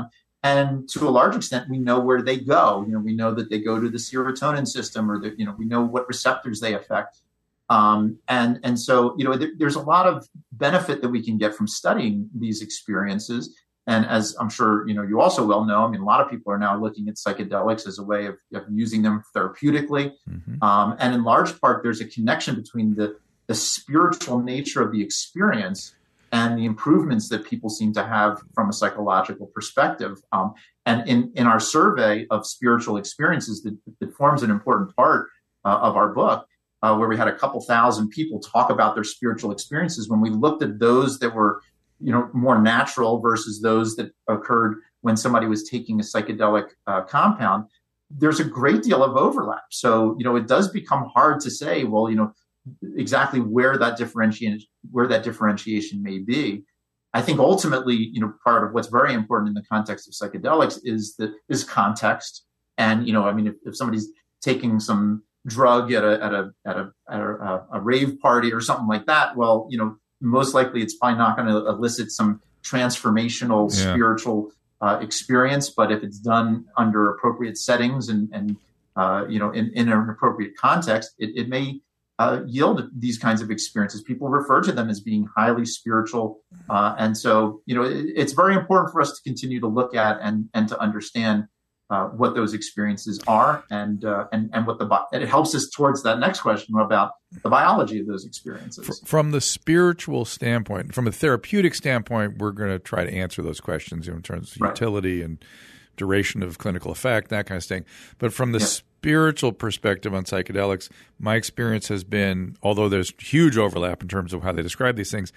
And to a large extent, we know where they go. You know, we know that they go to the serotonin system, or that, you know, we know what receptors they affect. Um, and, and so, you know, there, there's a lot of benefit that we can get from studying these experiences. And as I'm sure, you know, you also well know, I mean, a lot of people are now looking at psychedelics as a way of, of using them therapeutically. Mm-hmm. Um, and in large part, there's a connection between the, the spiritual nature of the experience and the improvements that people seem to have from a psychological perspective. Um, and in, in our survey of spiritual experiences that, that forms an important part uh, of our book, uh, where we had a couple thousand people talk about their spiritual experiences, when we looked at those that were, you know, more natural versus those that occurred when somebody was taking a psychedelic uh, compound, there's a great deal of overlap. So, you know, it does become hard to say, well, you know, exactly where that differentiation where that differentiation may be. I think ultimately, you know, part of what's very important in the context of psychedelics is the is context. And, you know, I mean, if, if somebody's taking some drug at a at a at a at a, a rave party or something like that, well, you know, most likely it's probably not going to elicit some transformational yeah. spiritual uh, experience. But if it's done under appropriate settings and and uh, you know, in, in an appropriate context, it, it may Uh, yield these kinds of experiences. People refer to them as being highly spiritual. Uh, and so, you know, it, it's very important for us to continue to look at and, and to understand uh, what those experiences are, and, uh, and, and what the, bi- and it helps us towards that next question about the biology of those experiences. From the spiritual standpoint, from a therapeutic standpoint, we're going to try to answer those questions, you know, in terms of right. utility and duration of clinical effect, that kind of thing. But from the yeah. spiritual perspective on psychedelics, my experience has been, although there's huge overlap in terms of how they describe these things,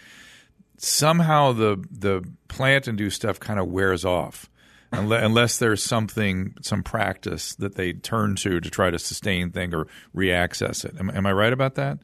somehow the the plant-induced stuff kind of wears off unless, unless there's something, some practice that they turn to to try to sustain thing or reaccess it. Am, am I right about that?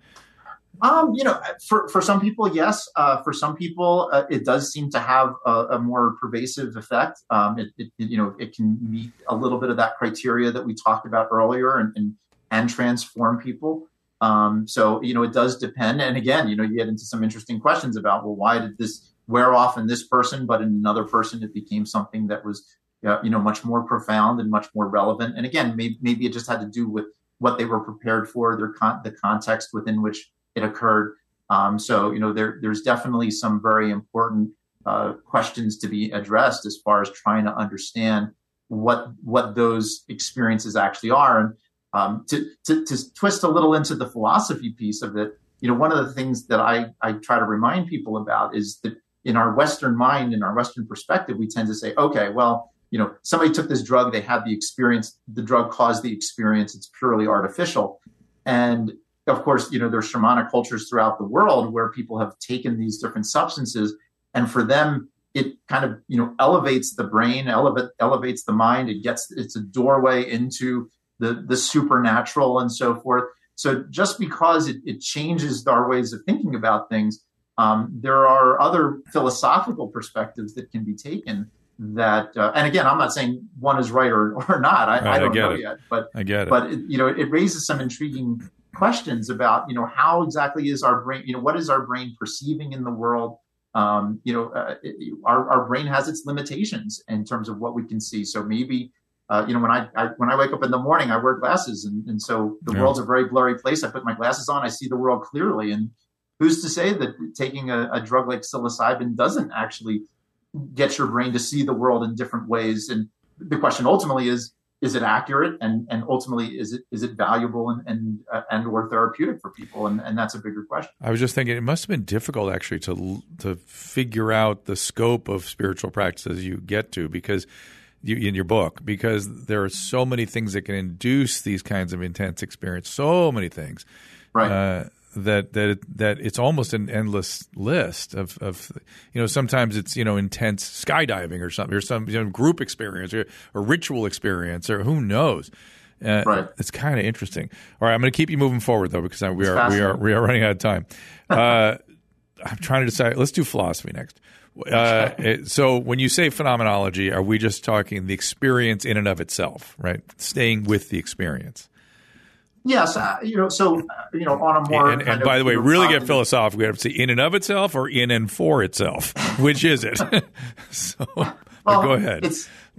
Um, you know, for, for some people, yes. Uh, for some people, uh, it does seem to have a, a more pervasive effect. Um, it, it, you know, it can meet a little bit of that criteria that we talked about earlier, and and, and transform people. Um, so, you know, it does depend. And again, you know, you get into some interesting questions about, well, why did this wear off in this person, but in another person it became something that was, uh, you know, much more profound and much more relevant. And again, maybe, maybe it just had to do with what they were prepared for, their con- the context within which it occurred. Um, so, you know, there, there's definitely some very important uh, questions to be addressed as far as trying to understand what what those experiences actually are. And um, to, to, to twist a little into the philosophy piece of it, you know, one of the things that I, I try to remind people about is that in our Western mind, in our Western perspective, we tend to say, okay, well, you know, somebody took this drug, they had the experience, the drug caused the experience, it's purely artificial. And of course, you know, there's shamanic cultures throughout the world where people have taken these different substances, and for them, it kind of, you know, elevates the brain, elevate, elevates the mind. It gets, it's a doorway into the, the supernatural and so forth. So just because it, it changes our ways of thinking about things, um, there are other philosophical perspectives that can be taken that, uh, and again, I'm not saying one is right or, or not. I, right, I don't I know it. yet, but, I get it. but it, you know, it raises some intriguing questions about, you know, how exactly is our brain, you know, what is our brain perceiving in the world? Um, you know, uh, it, our, our brain has its limitations in terms of what we can see. So maybe, uh, you know, when I, I when I wake up in the morning, I wear glasses, and, and so the yeah. world's a very blurry place. I put my glasses on, I see the world clearly. And who's to say that taking a, a drug like psilocybin doesn't actually get your brain to see the world in different ways? And the question ultimately is, is it accurate, and, and ultimately is it is it valuable and and uh, and or therapeutic for people? And, and that's a bigger question. I was just thinking it must have been difficult actually to to figure out the scope of spiritual practices you get to, because you, in your book, because there are so many things that can induce these kinds of intense experience, so many things, right? Uh, that that it, that it's almost an endless list of, of you know, sometimes it's, you know, intense skydiving or something, or some, you know, group experience or, or ritual experience, or who knows. Uh, right. It's kind of interesting. All right, I'm going to keep you moving forward though, because I, we are we are we are running out of time. Uh, I'm trying to decide. Let's do philosophy next. Uh, it, so when you say phenomenology, are we just talking the experience in and of itself, right? Staying with the experience. Yes, uh, you know, so, uh, you know, on a more... And, and by the way, really get philosophical, we have to say in and of itself or in and for itself. Which is it? so, well, go ahead. It's,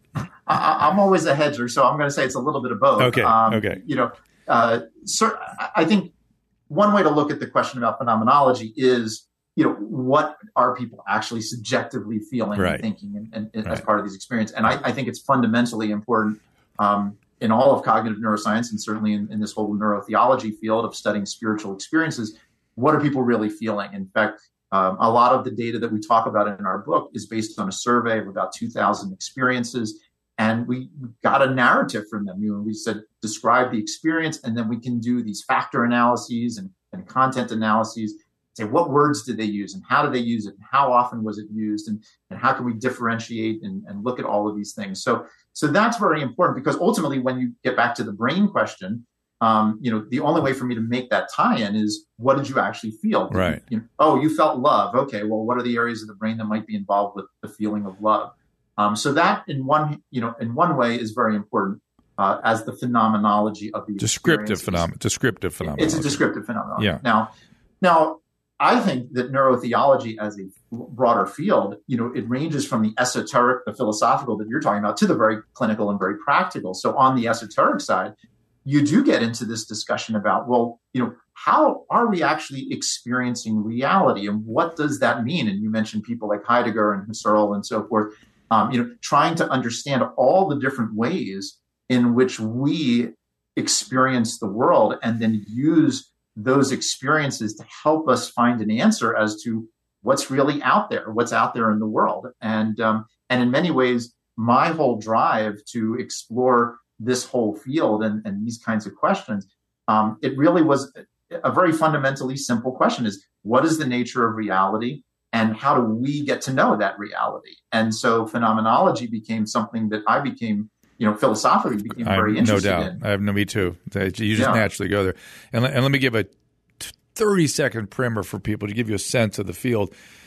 I, I'm always a hedger, so I'm going to say it's a little bit of both. Okay. Um, okay. You know, uh, sir, I think one way to look at the question about phenomenology is, you know, what are people actually subjectively feeling right. and thinking and, and, and right. as part of these experiences? And I, I think it's fundamentally important um, in all of cognitive neuroscience, and certainly in, in this whole neurotheology field of studying spiritual experiences. What are people really feeling? In fact, um, a lot of the data that we talk about in our book is based on a survey of about two thousand experiences. And we got a narrative from them. You know, we said, describe the experience, and then we can do these factor analyses and, and content analyses. Say, what words did they use, and how did they use it, and how often was it used, and, and how can we differentiate and, and look at all of these things. So, so that's very important, because ultimately, when you get back to the brain question, um, you know, the only way for me to make that tie-in is, what did you actually feel? Did right. You, you know, oh, you felt love. Okay, well, what are the areas of the brain that might be involved with the feeling of love? Um, so that, in one, you know, in one way, is very important uh, as the phenomenology of the descriptive phenomenon. Descriptive phenomenon. It's a descriptive phenomenon. Yeah. Now, now, I think that neurotheology, as a broader field, you know, it ranges from the esoteric, the philosophical that you're talking about, to the very clinical and very practical. So, on the esoteric side, you do get into this discussion about, well, you know, how are we actually experiencing reality, and what does that mean? And you mentioned people like Heidegger and Husserl and so forth. Um, you know, trying to understand all the different ways in which we experience the world, and then use those experiences to help us find an answer as to what's really out there, what's out there in the world. And um, and in many ways, my whole drive to explore this whole field and, and these kinds of questions, um, it really was a very fundamentally simple question: is what is the nature of reality? And how do we get to know that reality? And so phenomenology became something that I became, you know, philosophically became very I'm, interested no doubt. in. I have no, me too. You just Yeah. naturally go there. And, and let me give a thirty second primer for people to give you a sense of the field.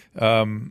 Um,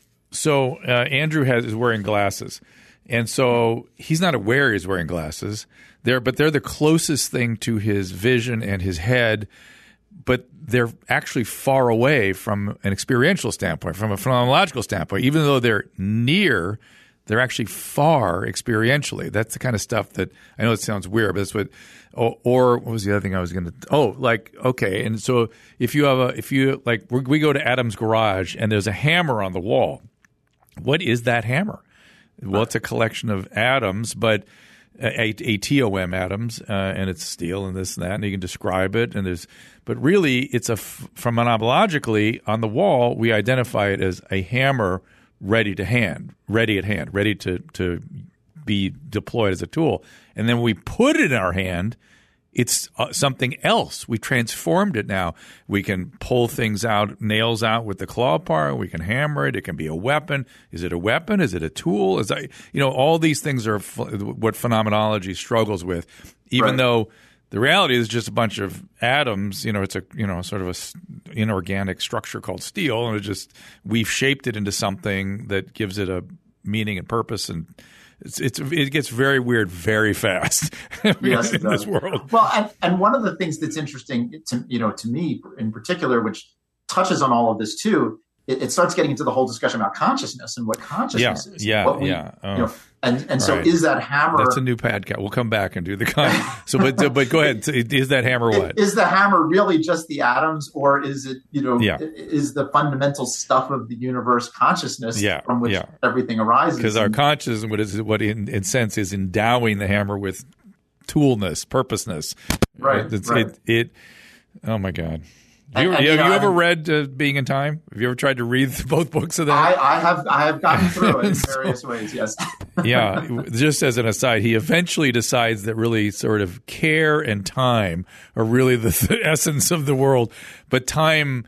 so uh, Andrew has, is wearing glasses. And so he's not aware he's wearing glasses. They're, but they're the closest thing to his vision and his head, but they're actually far away from an experiential standpoint, from a phenomenological standpoint. Even though they're near, they're actually far experientially. That's the kind of stuff that – I know it sounds weird, but that's what or, – or what was the other thing I was going to – oh, like, okay. And so if you have a – if you – like we go to Adam's garage and there's a hammer on the wall, what is that hammer? Well, it's a collection of atoms, but – A, a T O M atoms, uh, and it's steel and this and that, and you can describe it. And there's, but really, it's a phenomenologically on the wall. We identify it as a hammer ready to hand, ready at hand, ready to to be deployed as a tool. And then when we put it in our hand, it's uh, something else. We transformed it now. We can pull things out, nails out with the claw part. We can hammer it. It can be a weapon. Is it a weapon? Is it a tool? Is that, you know, all these things are f- what phenomenology struggles with, even Right. though the reality is just a bunch of atoms. You know, it's a, you know, sort of a s- inorganic structure called steel, and it just, we've shaped it into something that gives it a meaning and purpose, and It's, it's it gets very weird very fast Yes, it in this does. world. Well, and, and one of the things that's interesting to you know to me in particular, which touches on all of this too, it, it starts getting into the whole discussion about consciousness and what consciousness Yeah, is. yeah, what we, yeah. Oh. You know, and and so Right. is that hammer? That's a new podcast. We'll come back and do the con. So, but but go ahead. Is that hammer what? Is the hammer really just the atoms, or is it, you know, Yeah. is the fundamental stuff of the universe consciousness Yeah, from which yeah. everything arises? Because our And- consciousness, what is what in, in sense is endowing the hammer with toolness, purposeness. Right, It's, right. It, it. Oh my God. You, And- and, have you know, you ever and- read uh, Being in Time? Have you ever tried to read both books of that? I, I have I have gotten through it in various ways. Yes. Yeah, just as an aside, he eventually decides that really sort of care and time are really the, the essence of the world. But time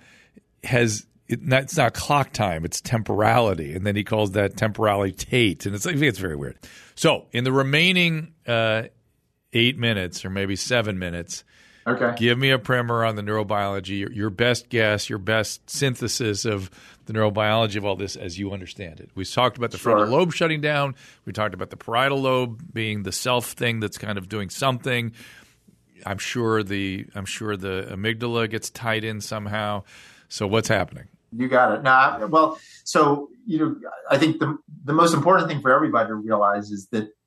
has it not, it's not clock time; it's temporality, and then he calls that temporalitate, and it's I think it's very weird. So, in the remaining uh, eight minutes, or maybe seven minutes. Okay. Give me a primer on the neurobiology, your, your best guess, your best synthesis of the neurobiology of all this as you understand it. We talked about the Sure. frontal lobe shutting down. We talked about the parietal lobe being the self thing that's kind of doing something. I'm sure the I'm sure the amygdala gets tied in somehow. So what's happening? You got it. Now, well, so you know, I think the the most important thing for everybody to realize is that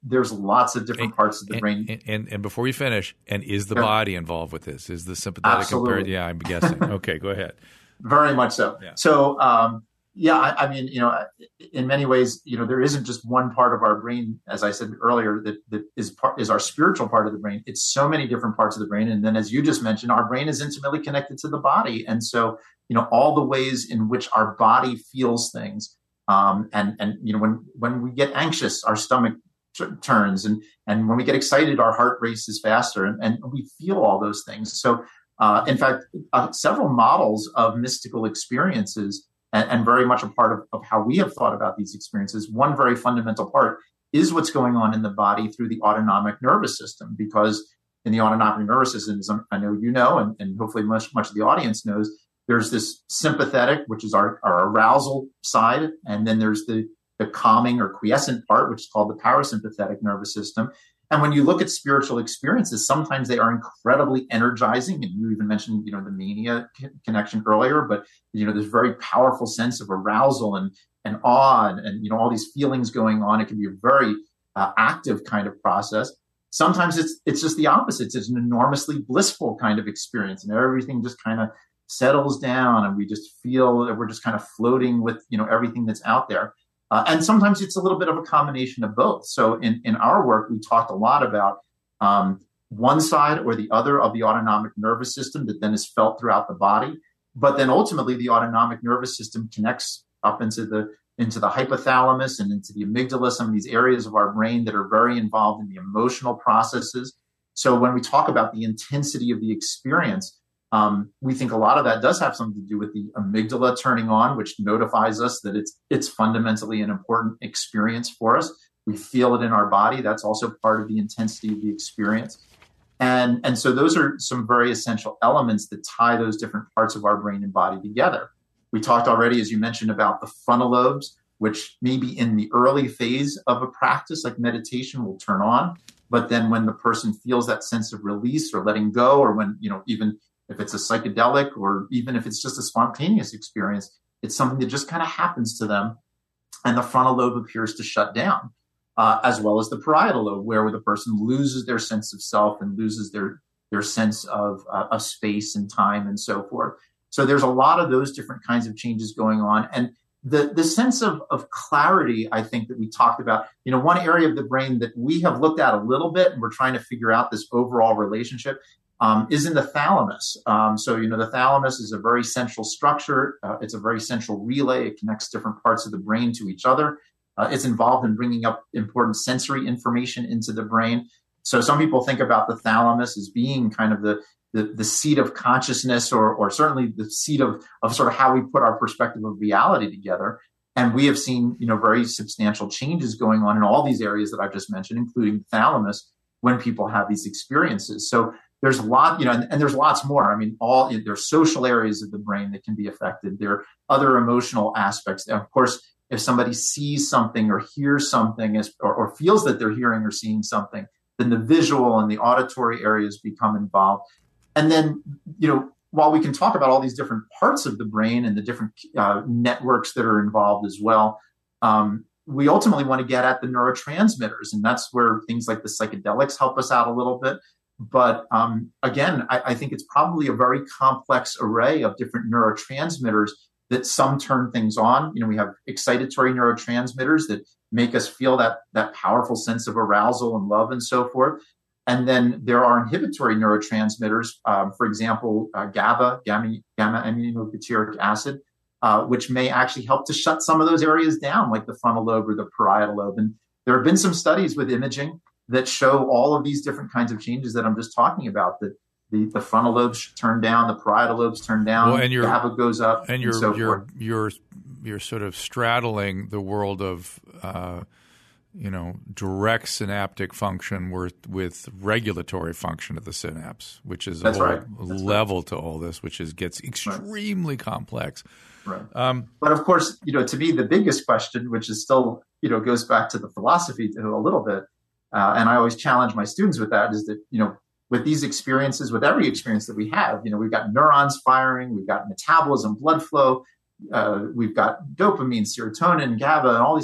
there's lots of different and, parts of the and, brain. And, and, and before we finish, and is the yeah. body involved with this? Is the sympathetic? Absolutely. Impaired? Yeah, I'm guessing. Okay, go ahead. Very much so. Yeah. So, um, yeah, I, I mean, you know, in many ways, you know, there isn't just one part of our brain, as I said earlier, that, that is part, is our spiritual part of the brain. It's so many different parts of the brain. And then, as you just mentioned, our brain is intimately connected to the body. And so, you know, all the ways in which our body feels things. Um, and, and, you know, when, when we get anxious, our stomach t- turns and, and when we get excited, our heart races faster and, and we feel all those things. So, uh, in fact, uh, several models of mystical experiences and, and very much a part of, of how we have thought about these experiences. One very fundamental part is what's going on in the body through the autonomic nervous system, because in the autonomic nervous system, as I know you know, and, and hopefully much, much of the audience knows, there's this sympathetic, which is our, our arousal side, and then there's the, the calming or quiescent part, which is called the parasympathetic nervous system. And when you look at spiritual experiences, sometimes they are incredibly energizing. And you even mentioned, you know, the mania connection earlier, but, you know, there's very powerful sense of arousal and, and awe and, and, you know, all these feelings going on. It can be a very uh, active kind of process. Sometimes it's, it's just the opposite. It's an enormously blissful kind of experience, and everything just kind of settles down and we just feel that we're just kind of floating with, you know, everything that's out there. Uh, and sometimes it's a little bit of a combination of both. So in, in our work, we talked a lot about um, one side or the other of the autonomic nervous system that then is felt throughout the body. But then ultimately the autonomic nervous system connects up into the into the hypothalamus and into the amygdala, some of these areas of our brain that are very involved in the emotional processes. So when we talk about the intensity of the experience, Um, we think a lot of that does have something to do with the amygdala turning on, which notifies us that it's it's fundamentally an important experience for us. We feel it in our body. That's also part of the intensity of the experience. And, and so those are some very essential elements that tie those different parts of our brain and body together. We talked already, as you mentioned, about the frontal lobes, which maybe in the early phase of a practice like meditation will turn on. But then when the person feels that sense of release or letting go, or when, you know, even if it's a psychedelic or even if it's just a spontaneous experience, it's something that just kind of happens to them. And the frontal lobe appears to shut down, uh, as well as the parietal lobe, where the person loses their sense of self and loses their, their sense of, uh, of space and time and so forth. So there's a lot of those different kinds of changes going on. And the, the sense of, of clarity, I think, that we talked about, you know, one area of the brain that we have looked at a little bit, and we're trying to figure out this overall relationship, Um, is in the thalamus. Um, so, you know, the thalamus is a very central structure. Uh, it's a very central relay. It connects different parts of the brain to each other. Uh, it's involved in bringing up important sensory information into the brain. So some people think about the thalamus as being kind of the the, the seat of consciousness, or or certainly the seat of, of sort of how we put our perspective of reality together. And we have seen, you know, very substantial changes going on in all these areas that I've just mentioned, including the thalamus, when people have these experiences. So there's a lot, you know, and, and there's lots more. I mean, all there's social areas of the brain that can be affected. There are other emotional aspects. And of course, if somebody sees something or hears something as, or, or feels that they're hearing or seeing something, then the visual and the auditory areas become involved. And then, you know, while we can talk about all these different parts of the brain and the different uh, networks that are involved as well, um, we ultimately want to get at the neurotransmitters. And that's where things like the psychedelics help us out a little bit. But um, again, I, I think it's probably a very complex array of different neurotransmitters that some turn things on. You know, we have excitatory neurotransmitters that make us feel that that powerful sense of arousal and love and so forth. And then there are inhibitory neurotransmitters, um, for example, uh, GABA, gamma, gamma aminobutyric acid, uh, which may actually help to shut some of those areas down, like the frontal lobe or the parietal lobe. And there have been some studies with imaging that show all of these different kinds of changes that I'm just talking about, that the, the frontal lobes turn down, the parietal lobes turn down, well, and your, GABA goes up, and, you're, and so you're, forth. You're, you're sort of straddling the world of, uh, you know, direct synaptic function with, with regulatory function of the synapse, which is a That's whole right. That's level right. to all this, which is gets extremely right. complex. Right. Um, but of course, you know, to me, the biggest question, which is still, you know, goes back to the philosophy to a little bit, Uh, and I always challenge my students with that, is that, you know, with these experiences, with every experience that we have, you know, we've got neurons firing, we've got metabolism, blood flow, uh, we've got dopamine, serotonin, GABA, and all these things.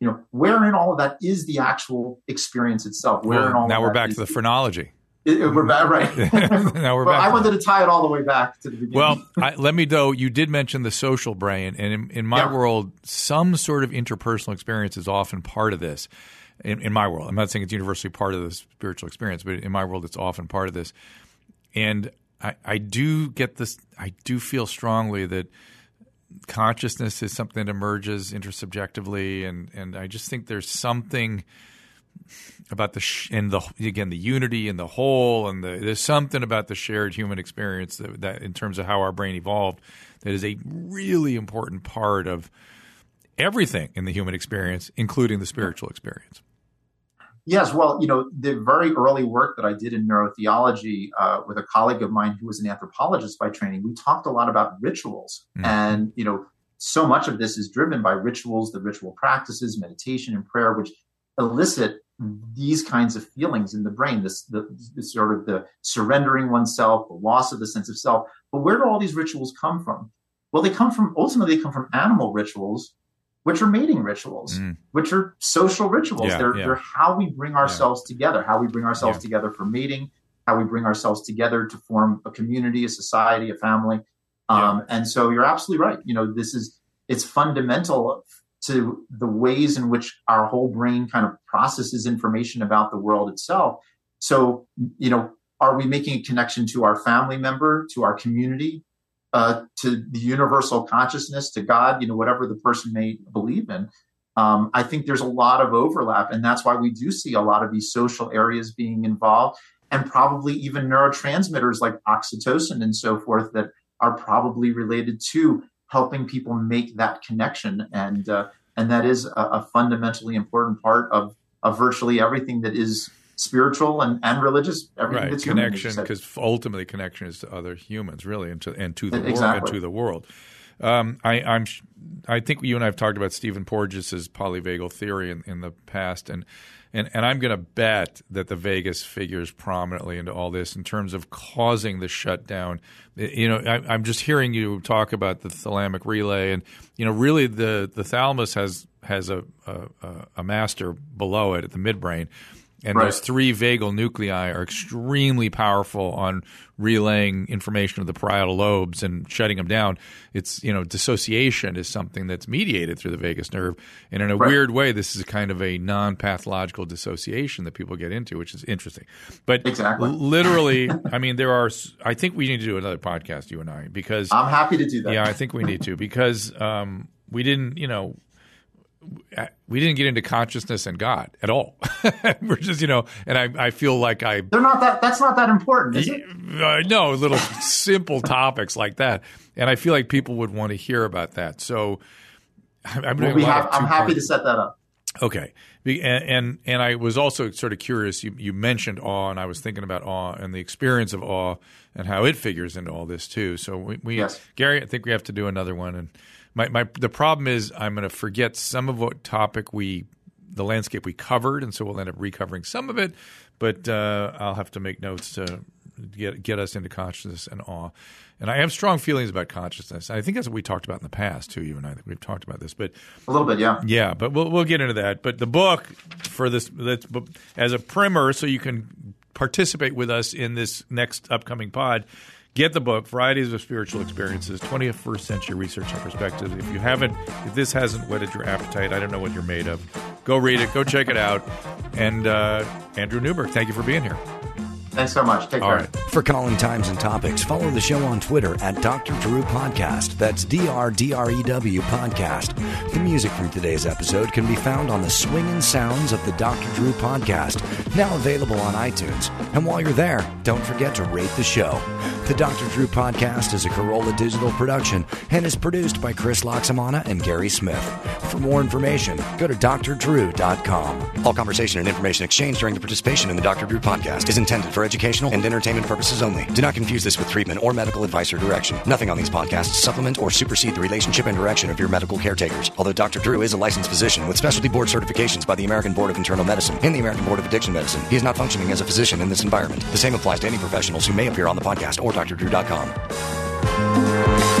you know, where in all of that is the actual experience itself? Where well, in all now of we're that back is to the phrenology. It, it, we're back, right? now we're well, back. I wanted to tie it all the way back to the beginning. Well, I, let me though. You did mention the social brain, and in, in my Yeah. world, some sort of interpersonal experience is often part of this. In, in my world, I'm not saying it's universally part of the spiritual experience, but in my world, it's often part of this. And I, I do get this. I do feel strongly that consciousness is something that emerges intersubjectively, and and I just think there's something about the sh- and the again the unity and the whole, and the, there's something about the shared human experience that, that in terms of how our brain evolved, that is a really important part of everything in the human experience, including the spiritual experience. Yes, well, you know, the very early work that I did in neurotheology uh, with a colleague of mine who was an anthropologist by training, we talked a lot about rituals. Mm. And, you know, so much of this is driven by rituals, the ritual practices, meditation and prayer, which elicit these kinds of feelings in the brain, this, the, this sort of the surrendering oneself, the loss of the sense of self. But where do all these rituals come from? Well, they come from, ultimately, they come from animal rituals, which are mating rituals, mm. which are social rituals. Yeah, they're, yeah. they're how we bring ourselves yeah. together, how we bring ourselves yeah. together for mating, how we bring ourselves together to form a community, a society, a family. Um, yeah. And so you're absolutely right. You know, this is, it's fundamental to the ways in which our whole brain kind of processes information about the world itself. So, you know, are we making a connection to our family member, to our community, Uh, to the universal consciousness, to God, you know, whatever the person may believe in? Um, I think there's a lot of overlap, and that's why we do see a lot of these social areas being involved, and probably even neurotransmitters like oxytocin and so forth that are probably related to helping people make that connection. And uh, and that is a, a fundamentally important part of, of virtually everything that is spiritual and, and religious, everything right. that's connection, because ultimately connection is to other humans, really, and to and to the exactly. world. And to the world. Um, I, I'm, I think you and I have talked about Stephen Porges's polyvagal theory in, in the past, and and and I'm going to bet that the vagus figures prominently into all this in terms of causing the shutdown. You know, I, I'm just hearing you talk about the thalamic relay, and you know, really the the thalamus has has a a, a master below it at the midbrain. And right. those three vagal nuclei are extremely powerful on relaying information to the parietal lobes and shutting them down. It's, you know, dissociation is something that's mediated through the vagus nerve. And in a right. weird way, this is a kind of a non-pathological dissociation that people get into, which is interesting. But exactly. literally, I mean, there are – I think we need to do another podcast, you and I, because – I'm happy to do that. Yeah, I think we need to, because um, we didn't, you know – we didn't get into consciousness and God at all. We're just, you know, and I, I feel like I. They're not that. That's not that important, is it? Uh, no, little simple topics like that, and I feel like people would want to hear about that. So, I'm doing well, we a lot have, of I'm happy part- to set that up. Okay, and, and and I was also sort of curious. You you mentioned awe, and I was thinking about awe and the experience of awe and how it figures into all this too. So we, we yes. Gary, I think we have to do another one. And my, my the problem is I'm going to forget some of what topic we the landscape we covered, and so we'll end up recovering some of it. But uh, I'll have to make notes to get get us into consciousness and awe. And I have strong feelings about consciousness. I think that's what we talked about in the past too. You and I, I think we've talked about this, but a little bit, yeah, yeah. But we'll we'll get into that. But the book for this, that's as a primer, so you can participate with us in this next upcoming pod. Get the book, Varieties of Spiritual Experiences, twenty-first Century Research and Perspective. If you haven't, if this hasn't whetted your appetite, I don't know what you're made of. Go read it. Go check it out. And uh, Andrew Newberg, thank you for being here. Thanks so much. Take All care. Right. For Calling Times and Topics, follow the show on Twitter at Doctor Drew Podcast. That's D R D R E W Podcast. The music from today's episode can be found on the swinging sounds of the Doctor Drew Podcast, now available on iTunes. And while you're there, don't forget to rate the show. The Doctor Drew Podcast is a Corolla Digital production and is produced by Chris Loxamana and Gary Smith. For more information, go to D R drew dot com. All conversation and information exchanged during the participation in the Doctor Drew Podcast is intended for educational and entertainment purposes only. Do not confuse this with treatment or medical advice or direction. Nothing on these podcasts supplement or supersede the relationship and direction of your medical caretakers. Although Doctor Drew is a licensed physician with specialty board certifications by the American Board of Internal Medicine and the American Board of Addiction Medicine, he is not functioning as a physician in this environment. The same applies to any professionals who may appear on the podcast or D R drew dot com.